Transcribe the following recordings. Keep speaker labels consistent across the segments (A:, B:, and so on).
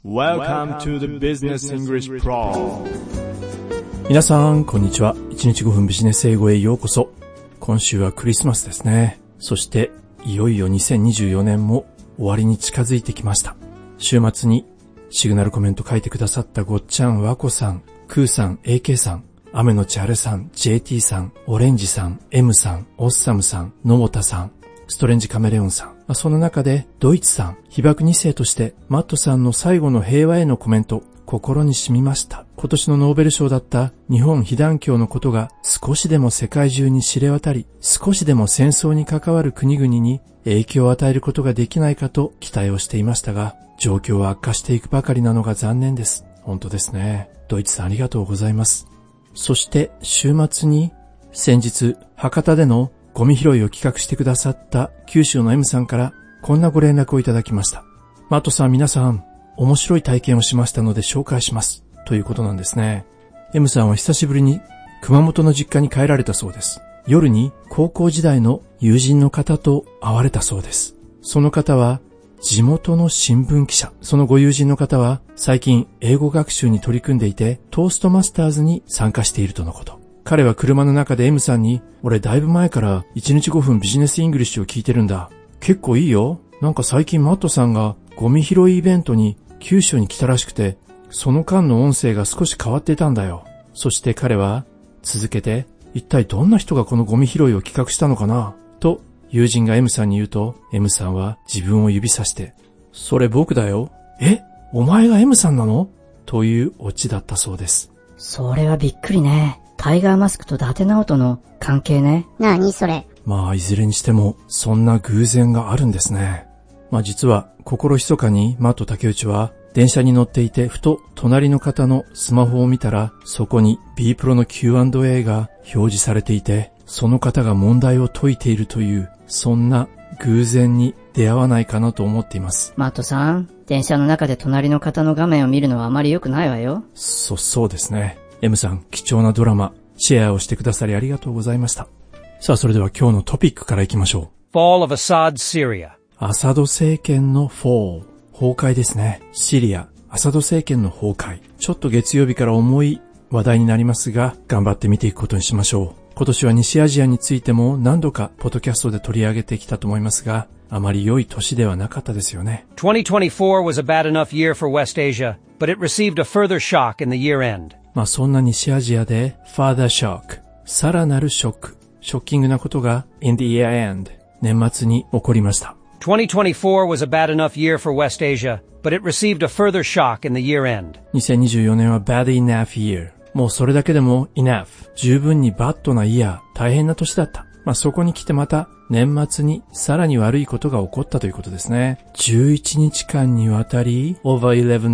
A: Welcome to the Business English Pro。
B: 皆さんこんにちは。1日5分ビジネス英語へようこそ。今週はクリスマスですね。そしていよいよ2024年も終わりに近づいてきました。週末にシグナルコメント書いてくださったごっちゃん、わこさん、クーさん、AK さん、雨のちあれさん、JT さん、オレンジさん、M さん、オッサムさん、野本さん、ストレンジカメレオンさん。その中でドイツさん、被爆2世としてマットさんの最後の平和へのコメント、心に染みました。今年のノーベル賞だった日本被団協のことが少しでも世界中に知れ渡り、少しでも戦争に関わる国々に影響を与えることができないかと期待をしていましたが、状況は悪化していくばかりなのが残念です。本当ですね。ドイツさんありがとうございます。そして週末に先日博多でのゴミ拾いを企画してくださった九州の M さんからこんなご連絡をいただきました。マットさん、皆さん面白い体験をしましたので紹介しますということなんですね。 M さんは久しぶりに熊本の実家に帰られたそうです。夜に高校時代の友人の方と会われたそうです。その方は地元の新聞記者。そのご友人の方は最近英語学習に取り組んでいてトーストマスターズに参加しているとのこと。彼は車の中で M さんに、俺だいぶ前から1日5分ビジネスイングリッシュを聞いてるんだ。結構いいよ。なんか最近マットさんがゴミ拾いイベントに九州に来たらしくて、その間の音声が少し変わっていたんだよ。そして彼は続けて、一体どんな人がこのゴミ拾いを企画したのかなと友人が M さんに言うと、 M さんは自分を指さして、それ僕だよ。え、お前が M さんなのというオチだったそうです。
C: それはびっくりね。タイガーマスクと伊達直人の関係ね。
D: なにそれ。
B: まあいずれにしてもそんな偶然があるんですね。まあ実は心密かにマット竹内は電車に乗っていてふと隣の方のスマホを見たら、そこに B プロの Q&A が表示されていて、その方が問題を解いているという、そんな偶然に出会わないかなと思っています。
C: マットさん、電車の中で隣の方の画面を見るのはあまり良くないわよ。
B: そうですね。M さん、貴重なドラマシェアをしてくださりありがとうございました。さあ、それでは今日のトピックからいきましょう。
E: Fall of Assad, Syria。
B: アサド政権の崩壊ですね。シリア、アサド政権の崩壊。ちょっと月曜日から重い話題になりますが、頑張って見ていくことにしましょう。今年は西アジアについても何度かポッドキャストで取り上げてきたと思いますが、あまり良い年ではなかったですよね。
E: 2024 was a bad enough year for West Asia, but it received a further shock in the year end。
B: まあそんな西アジアで further shock、 さらなるショック、ショッキングなことが in the year end、 年末に起こりました。
E: 2024 was a bad enough year for West Asia, but it received a further shock in the year end。
B: 2024年は bad enough year、 もうそれだけでも enough、 十分にバッドなイヤー、大変な年だった。まあそこに来てまた年末にさらに悪いことが起こったということですね。11日間にわたり over 11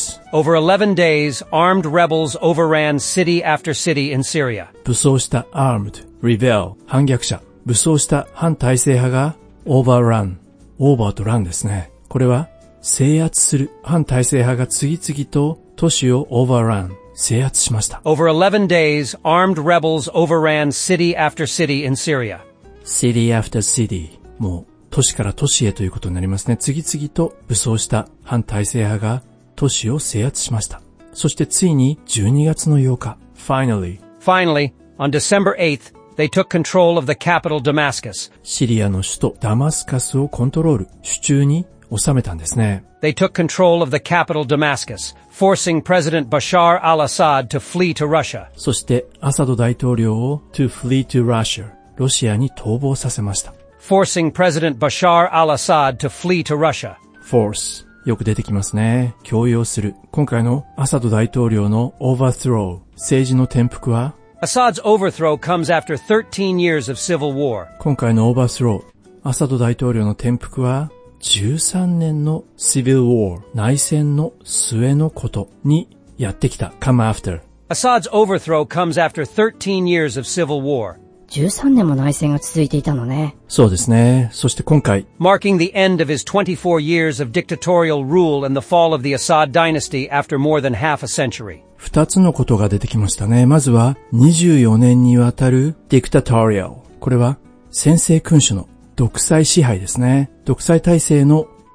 B: days
E: armed rebels overran city after city in Syria。
B: 武装した armed rebel 反逆者、武装した反体制派が overrun、 オーバーとランですね。これは制圧する反体制派が次々と都市を overrun、制圧しました。
E: Over 11 days, armed rebels overran city after city in Syria。
B: City after city、 もう都市から都市へということになりますね。次々と武装した反体制派が都市を制圧しました。そしてついに12月の8日 Finally,
E: on December 8th, they took control of the capital Damascus。
B: シリアの首都ダマスカスをコントロール、手中に収めたんですね。
E: They took control of the capital Damascus, forcing President Bashar al-Assad to flee to Russia。
B: そしてアサド大統領を to flee to Russia、 ロシアに逃亡させました。
E: Forcing President Bashar al-Assad to flee to Russia。
B: Force、 よく出てきますね。強要する。今回のアサド大統領の overthrow、 政治の転覆は、
E: Assad's overthrow comes after 13 years of civil war。
B: 今回の overthrow、 アサド大統領の転覆は13年の Civil War、 内戦の末のことにやってきた。 come after。
E: Assad's overthrow comes after 13 years of civil war。
C: 13年も内戦が続いていたのね。
B: そうですね。そして今回
E: marking the end of his 24 years of dictatorial rule and the fall of the Assad dynasty after more than half a century。
B: 2つのことが出てきましたね。まずは24年にわたる dictatorial、 これは専制君主の独裁支配ですね。独裁体制の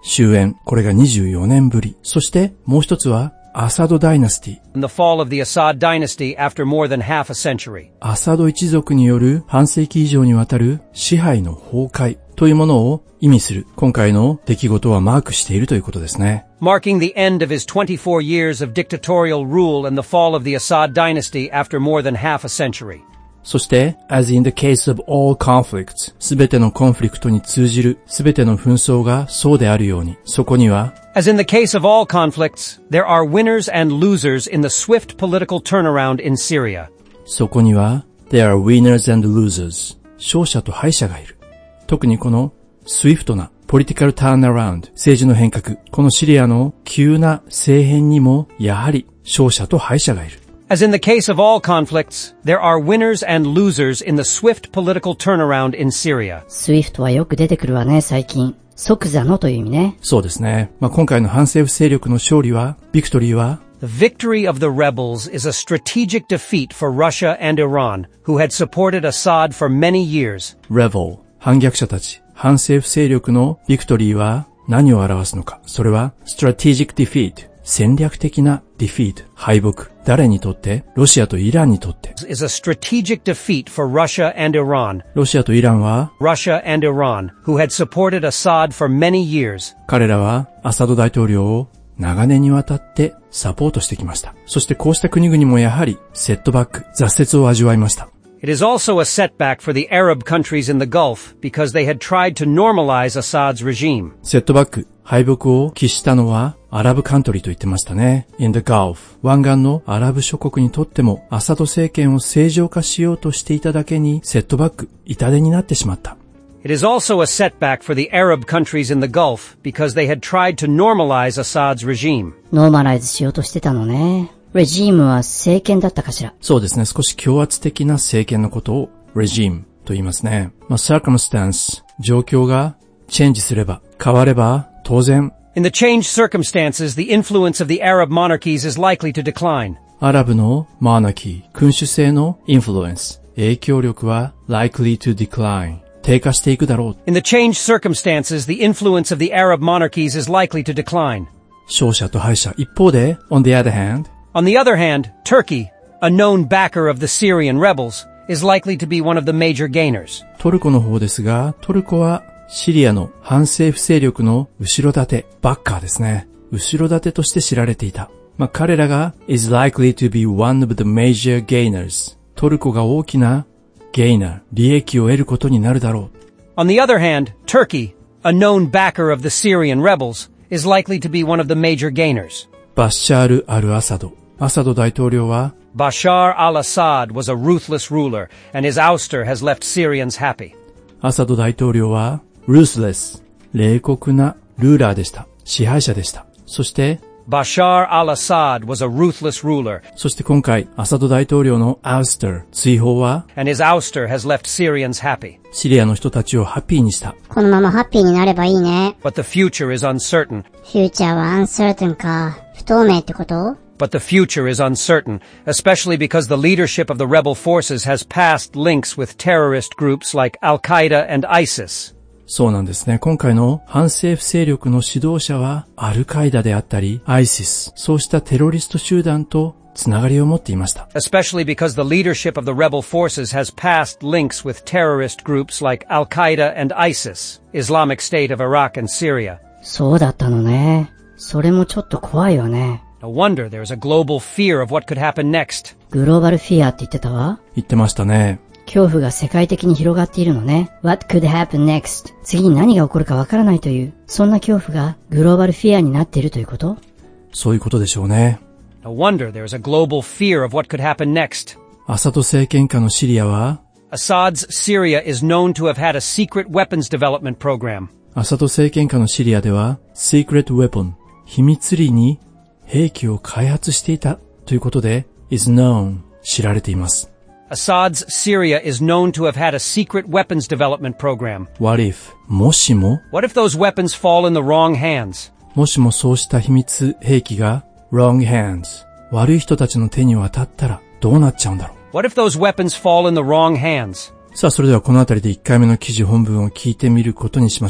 B: 終焉。これが24年ぶり。そしてもう一つはアサドダイナスティ。
E: and the fall of the Assad dynasty after more than half a century.
B: アサド一族による半世紀以上にわたる支配の崩壊というものを意味する今回の出来事はマークしているということですね。
E: Marking the end of his 24 years of dictatorial rule and the fall of the Assad dynasty after more than half a century.
B: そして、as in the case of all conflicts、すべてのコンフリクトに通じるすべての紛争がそうであるように、そこには、
E: As in the case of all conflicts, there are winners and losers in the swift political turnaround in Syria.
B: そこには、there are winners and losers、勝者と敗者がいる。特にこの、swift な、political turnaround、政治の変革、このシリアの急な政変にも、やはり、勝者と敗者がいる。
E: As in the case of all conflicts, there are winners and losers in the swift political turnaround in Syria.
C: SWIFT はよく出てくるわね、最近。即座のという意味ね。
B: そうですね。今回の反政府勢力の勝利は、ビクトリーは、
E: The victory of the rebels is a strategic defeat for Russia and Iran, who had supported Assad for many years.
B: Rebel、反逆者たち、反政府勢力のビクトリーは何を表すのか。それは、strategic defeat、戦略的な defeat、敗北。誰にとって？ロシアとイランにとって。
E: is a strategic defeat for Russia and Iran.
B: ロシアとイランは、
E: Russia and Iran, who had supported Assad for many years.
B: 彼らはアサド大統領を長年にわたってサポートしてきました。そしてこうした国々もやはりセットバック、挫折を味わいました。
E: It is also a setback for the Arab countries in the Gulf because they had tried to normalize Assad's regime.
B: セットバック、敗北を喫したのはアラブカントリーと言ってましたね。In the Gulf、湾岸のアラブ諸国にとってもアサド政権を正常化しようとしていただけにセットバック、痛手になってしまった。
E: It is also a setback for the Arab countries in the Gulf because they had tried to normalize Assad's regime.
C: ノーマライズしようとしてたのね。レジームは政権だったかしら。
B: そうですね。少し強圧的な政権のことをレジームと言いますね。circumstance、状況がチェンジすれば、変われば、当然。
E: In the changed circumstances, the influence of the Arab monarchies is likely to decline.
B: アラブのマーナキー、君主制のインフルエンス、影響力は likely to decline、低下していくだろう。
E: In the changed circumstances, the influence of the Arab monarchies is likely to decline.
B: 勝者と敗者。一方で、on the other hand、
E: On the other hand, Turkey, a known backer of the Syrian rebels, is likely to be one of the major gainers.
B: トルコの方ですが、トルコはシリアの反政府勢力の後ろ盾、バッカーですね。後ろ盾として知られていた。彼らが is likely to be one of the major gainers。トルコが大きなゲイナー、利益を得ることになるだろう。
E: On the other hand, Turkey, a known backer of the Syrian rebels, is likely to be one of the major gainers.
B: バッシャール・アル・アサド。アサド大統領は
E: Bashar al-Assad was a ruthless ruler, and his ouster has left Syrians happy.
B: アサド大統領は ruthless、冷酷なルーラーでした。支配者でした。そして、
E: Bashar al-Assad was a ruthless ruler.
B: そして今回、アサド大統領の ouster、追放は
E: and his ouster has left Syrians happy.
B: シリアの人たちをハッピーにした。
D: このままハッピーになればいいね。
E: But the future is uncertain.
D: フューチャーは uncertain か。不透明ってこと？
E: But the future is uncertain, especially because the leadership of the rebel forces has past links with terrorist groups like Al-Qaeda and ISIS.
B: そうなんですね。今回の反政府勢力の指導者はアルカイダであったり、ISIS、そうしたテロリスト集団とつながりを持っていました。
E: Especially because the leadership of the rebel forces has past links with terrorist groups like Al-Qaeda and ISIS, Islamic State of Iraq and Syria.
C: そうだったのね。それもちょっと怖いわね。
E: No wonder there's a global fear of what could happen next.
C: グローバルフィアって言ってたわ。
B: 言ってましたね。
C: 恐怖が世界的に広がっているのね。What could happen next? 次に何が起こるかわからないという、そんな恐怖がグローバルフィアになっているということ？
B: そういうことでしょうね。
E: No wonder there's a global fear of what could happen next.
B: アサド政権下のシリアは
E: Assad's Syria is known to have had a secret weapons development program.
B: アサド政権下のシリアでは secret weapon、秘密裏に兵器を開発していたということで is known、知られています。
E: Assad's Syria is known to have had a secret weapons development program.
B: What if? もしも
E: What if those weapons fall in the wrong hands?
B: もしもそうした秘密兵器が wrong hands、悪い人たちの手に渡ったらどうなっちゃうんだろう。
E: What if those weapons fall in the wrong hands?
B: さあ、それではこのあたりで1回目の記事本文を聞いてみることにしましょう。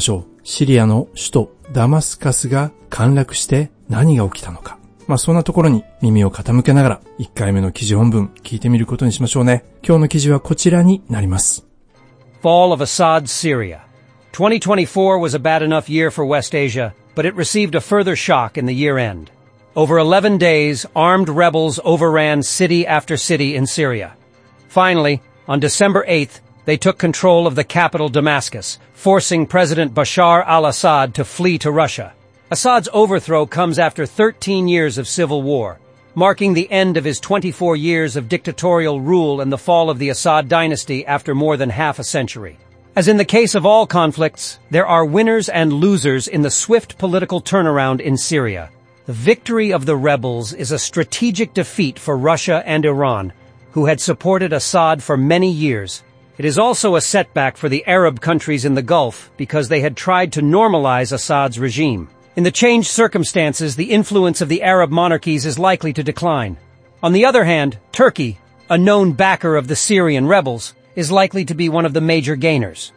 B: シリアの首都ダマスカスが陥落して何が起きたのか。そんなところに耳を傾けながら1回目の記事本文聞いてみることにしましょうね。今日の記事はこちらになります。
E: Fall of Assad's Syria. 2024 was a bad enough year for West Asia, but it received a further shock in the year end. Over 11 days, armed rebels overran city after city in Syria. Finally, on December 8th, they took control of the capital Damascus, forcing President Bashar al-Assad to flee to Russia. Assad's overthrow comes after 13 years of civil war, marking the end of his 24 years of dictatorial rule and the fall of the Assad dynasty after more than half a century. As in the case of all conflicts, there are winners and losers in the swift political turnaround in Syria. The victory of the rebels is a strategic defeat for Russia and Iran, who had supported Assad for many years. It is also a setback for the Arab countries in the Gulf because they had tried to normalize Assad's regime. In the changed circumstances, the influence of the Arab monarchies is likely to decline. On the other hand, Turkey, a known backer of the Syrian rebels, is likely to be one of the major gainers.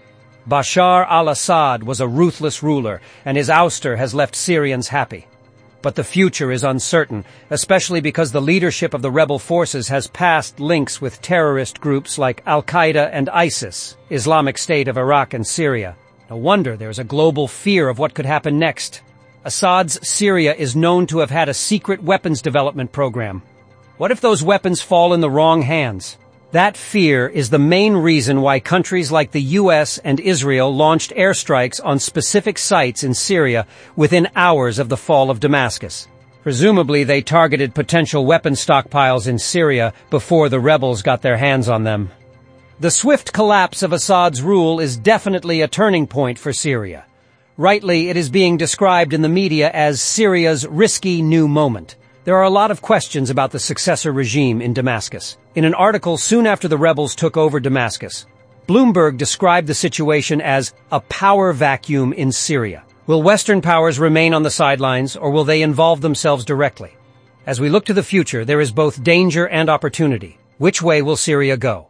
E: Bashar al-Assad was a ruthless ruler, and his ouster has left Syrians happy. But the future is uncertain, especially because the leadership of the rebel forces has past links with terrorist groups like Al-Qaeda and ISIS, Islamic State of Iraq and Syria. No wonder there is a global fear of what could happen next. Assad's Syria is known to have had a secret weapons development program. What if those weapons fall in the wrong hands? That fear is the main reason why countries like the US and Israel launched airstrikes on specific sites in Syria within hours of the fall of Damascus. Presumably, they targeted potential weapon stockpiles in Syria before the rebels got their hands on them. The swift collapse of Assad's rule is definitely a turning point for Syria. Rightly, it is being described in the media as Syria's risky new moment. There are a lot of questions about the successor regime in Damascus. In an article soon after the rebels took over Damascus, Bloomberg described the situation as a power vacuum in Syria. Will Western powers remain on the sidelines, or will they involve themselves directly? As we look to the future, there is both danger and opportunity. Which way will Syria go?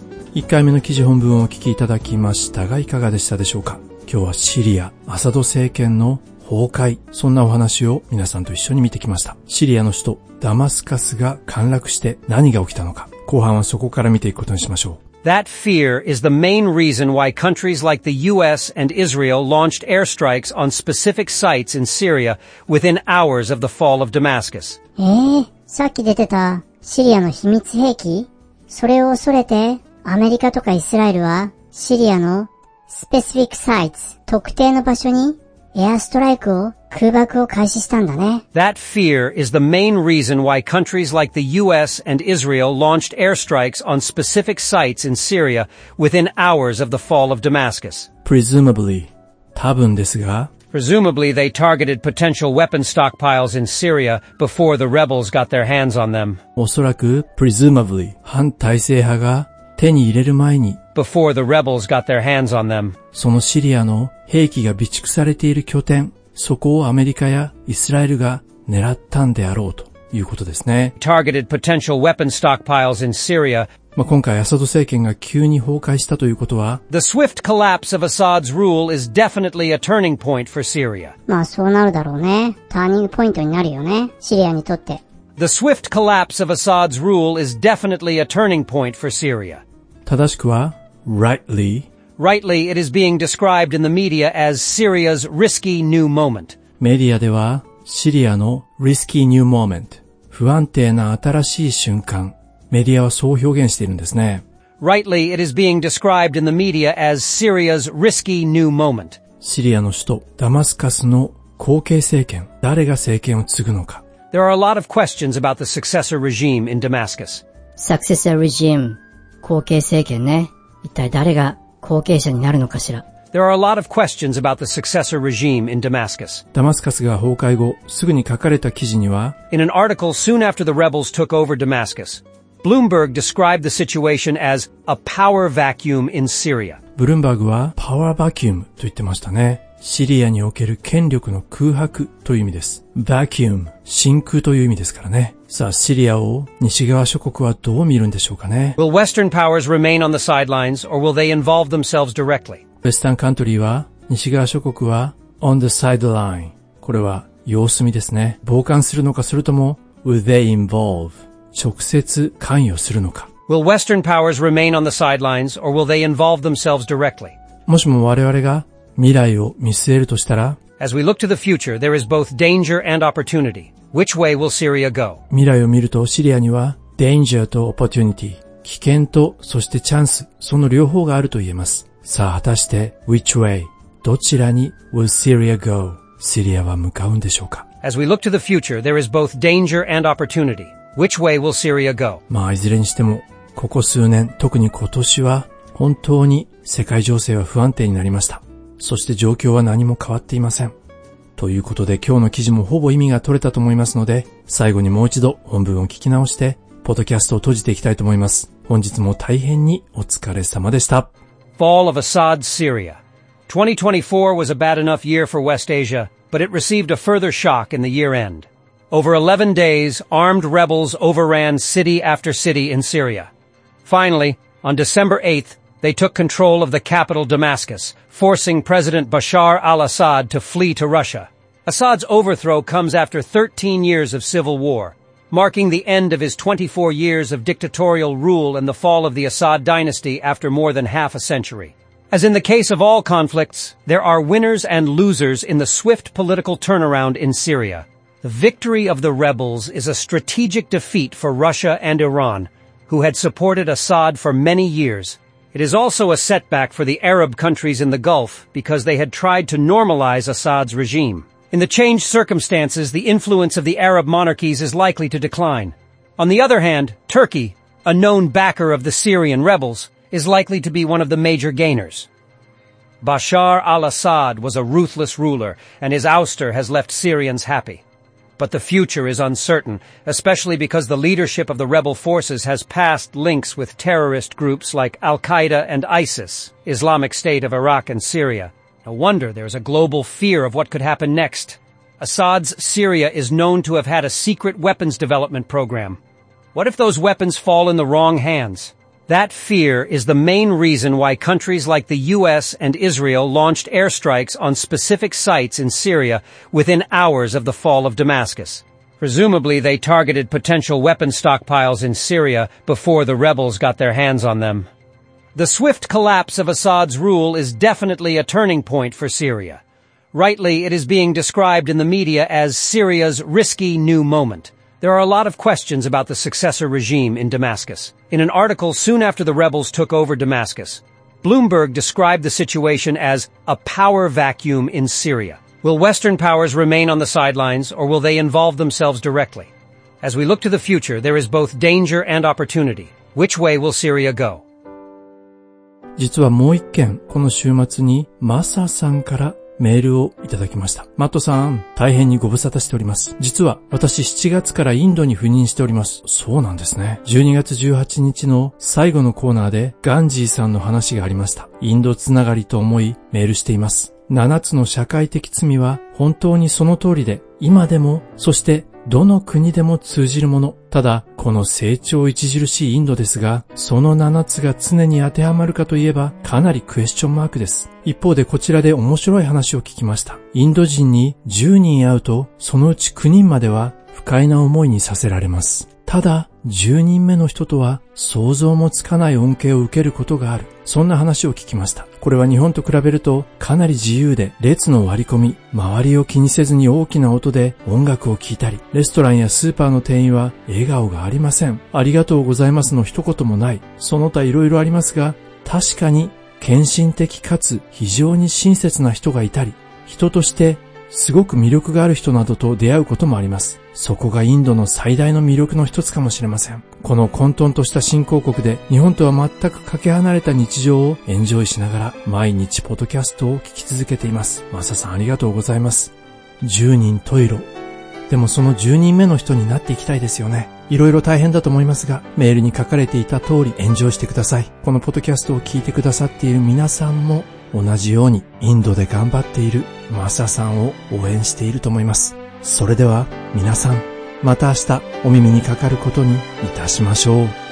B: 1回目の記事本文をお聞きいただきましたがいかがでしたでしょうか。今日はシリア、アサド政権の崩壊、そんなお話を皆さんと一緒に見てきました。シリアの首都ダマスカスが陥落して何が起きたのか、後半はそこから見ていくことにしましょう。
E: That fear is the main reason why countries like the US and Israel launched airstrikes on specific sites in Syria within hours of the fall of Damascus.
D: さっき出てたシリアの秘密兵器？それを恐れてアメリカとかイスラエルはシリアのスペシフィックサイト、特定の場所にエアストライクを空爆を開始したんだね。
E: That fear is the main reason why countries like the US and Israel launched airstrikes on specific sites in Syria within hours of the fall of Damascus.
B: Presumably, 多分ですが、
E: Presumably, they targeted potential weapon stockpiles in Syria before the rebels got their hands on them.
B: おそらく presumably 反体制派が手に入れる前に
E: Before the rebels got their hands on them.
B: そのシリアの兵器が備蓄されている拠点、そこをアメリカやイスラエルが狙ったんであろうということですね。
E: Targeted potential weapon stockpiles in Syria.
B: 今回アサド政権が急に崩壊したということは
E: The swift collapse of Assad's rule is definitely a turning point for Syria.
D: そうなるだろうね。ターニングポイントになるよね。シリアにとって。
E: The swift collapse of Assad's rule is definitely a turning point for Syria.
B: 正しくは rightly.
E: Rightly, it is being described in the media as Syria's risky new moment.
B: メディアではシリアの risky new moment、不安定な新しい瞬間、メディアはそう表現しているんですね。
E: Rightly, it is being described in the media as Syria's risky new moment.
B: シリアの首都ダマスカスの後継政権、誰が政権を継ぐのか。
E: There are a lot of questions about the successor regime in Damascus.
C: Successor regime、後継政権ね。一体誰が後継者になるのかしら。
E: There are a lot of questions about the successor regime in Damascus.
B: ダマスカスが崩壊後、すぐに書かれた記事には
E: In an article soon after the rebels took over Damascus, Bloomberg described the situation as a power vacuum in Syria.
B: ブルームバーグはパワーバキュームと言ってましたね。シリアにおける権力の空白という意味です。バキューム、真空という意味ですからね。さあ、シリアを西側諸国はどう見るんでしょうかね。
E: Will Western powers remain on the sidelines or will they involve themselves directly?
B: ウェスタンカントリーは西側諸国は on the sideline。これは様子見ですね。傍観するのかそれとも will they involve。直接関与するのか。
E: Will Western powers remain on the sidelines, or will they involve themselves directly?
B: もしも我々が未来を見据えるとしたら、
E: As we look to the future, there is both danger and opportunity. Which way will Syria go?
B: 未来を見るとシリアには danger と opportunity、危険とそしてチャンス、その両方があると言えます。さあ果たして which way、どちらに will Syria go？ シリアは向かうんでしょうか。
E: As we look to the future, there is both danger and opportunity. Which way will Syria go?
B: いずれにしてもここ数年、特に今年は本当に世界情勢は不安定になりました。そして状況は何も変わっていません。ということで今日の記事もほぼ意味が取れたと思いますので、最後にもう一度本文を聞き直して、ポッドキャストを閉じていきたいと思います。本日も大変にお疲れ様でした。
E: Fall of Assad's Syria. 2024 was a bad enough year for West Asia, but it received a further shock in the year end. Over 11 days, armed rebels overran city after city in Syria. Finally, on December 8th, they took control of the capital Damascus, forcing President Bashar al-Assad to flee to Russia. Assad's overthrow comes after 13 years of civil war, marking the end of his 24 years of dictatorial rule and the fall of the Assad dynasty after more than half a century. As in the case of all conflicts, there are winners and losers in the swift political turnaround in Syria. The victory of the rebels is a strategic defeat for Russia and Iran, who had supported Assad for many years. It is also a setback for the Arab countries in the Gulf because they had tried to normalize Assad's regime. In the changed circumstances, the influence of the Arab monarchies is likely to decline. On the other hand, Turkey, a known backer of the Syrian rebels, is likely to be one of the major gainers. Bashar al-Assad was a ruthless ruler, and his ouster has left Syrians happy. But the future is uncertain, especially because the leadership of the rebel forces has past links with terrorist groups like Al-Qaeda and ISIS, Islamic State of Iraq and Syria. No wonder there is a global fear of what could happen next. Assad's Syria is known to have had a secret weapons development program. What if those weapons fall in the wrong hands? That fear is the main reason why countries like the US and Israel launched airstrikes on specific sites in Syria within hours of the fall of Damascus. Presumably, they targeted potential weapon stockpiles in Syria before the rebels got their hands on them. The swift collapse of Assad's rule is definitely a turning point for Syria. Rightly, it is being described in the media as Syria's risky new moment. There are a lot of questions about the successor regime in Damascus. In an article soon after the rebels took over Damascus, Bloomberg described the situation as a power vacuum in Syria. Will Western powers remain on the sidelines, or will they involve themselves directly? As we look to the future, there is both danger and opportunity. Which way will Syria go?
B: 実はもう一件、この週末にマサさんからメールをいただきました。マットさん、大変にご無沙汰しております。実は私7月からインドに赴任しております。そうなんですね。12月18日の最後のコーナーでガンジーさんの話がありました。インドつながりと思いメールしています。7つの社会的罪は本当にその通りで、今でも、そしてどの国でも通じるもの。ただ、この成長著しいインドですが、その7つが常に当てはまるかといえば、かなりクエスチョンマークです。一方でこちらで面白い話を聞きました。インド人に10人会うと、そのうち9人までは不快な思いにさせられます。ただ、10人目の人とは想像もつかない恩恵を受けることがある。そんな話を聞きました。これは日本と比べるとかなり自由で、列の割り込み、周りを気にせずに大きな音で音楽を聴いたり、レストランやスーパーの店員は笑顔がありません。ありがとうございますの一言もない。その他いろいろありますが、確かに献身的かつ非常に親切な人がいたり、人としてすごく魅力がある人などと出会うこともあります。そこがインドの最大の魅力の一つかもしれません。この混沌とした新興国で日本とは全くかけ離れた日常をエンジョイしながら毎日ポッドキャストを聞き続けています。マサさんありがとうございます。10人十色。でもその10人目の人になっていきたいですよね。いろいろ大変だと思いますが、メールに書かれていた通りエンジョイしてください。このポッドキャストを聞いてくださっている皆さんも同じようにインドで頑張っているマサさんを応援していると思います。それでは皆さん、また明日お耳にかかることにいたしましょう。